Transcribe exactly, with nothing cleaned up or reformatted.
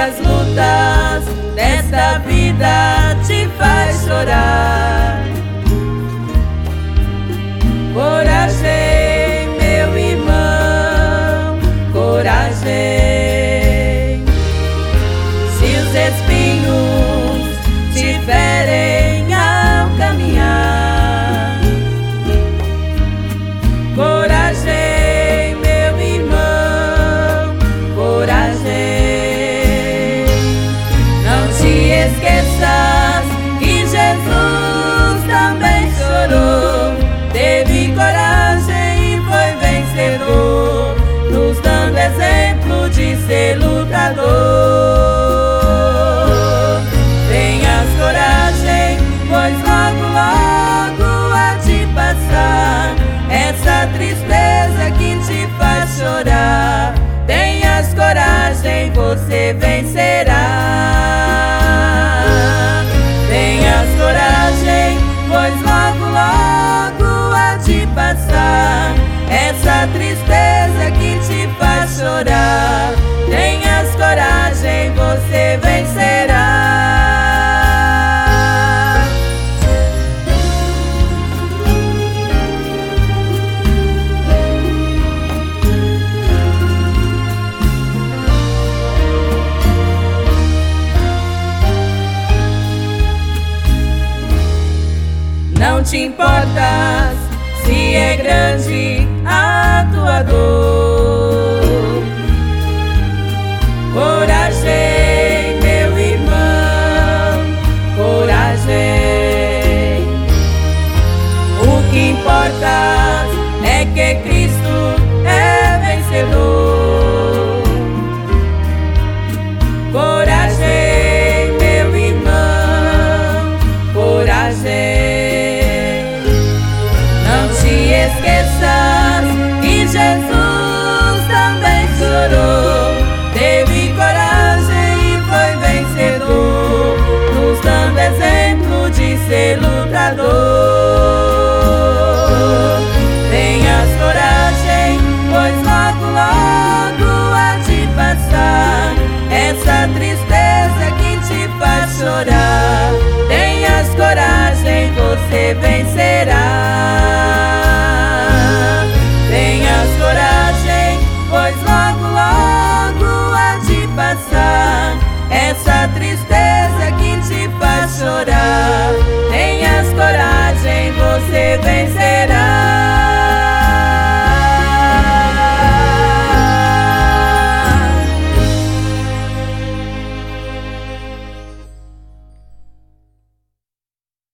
as lutas desta vida te faz chorar. Coragem, meu irmão, coragem. Se os espinhos te ferem ao caminhar, coragem, meu irmão, coragem. Não te esqueças que Jesus também chorou, teve coragem e foi vencedor, nos dando exemplo de ser lutador. Tenhas coragem, pois logo, logo há de passar essa tristeza que te faz chorar. Tenhas coragem, você vencerá. Tenhas coragem, pois logo, logo há de passar essa tristeza que te faz chorar. Tenhas coragem, você vencerá. Não te importas se é grande a tua dor. Coragem, meu irmão, coragem. O que importa é que Cristo é vencedor. Coragem, meu irmão, coragem. Não te esqueças que Jesus também chorou, teve coragem e foi vencedor, nos dando exemplo de ser lutador. Tenhas coragem, pois logo, logo há de passar essa tristeza que te faz chorar. Tenhas coragem, você vencerá.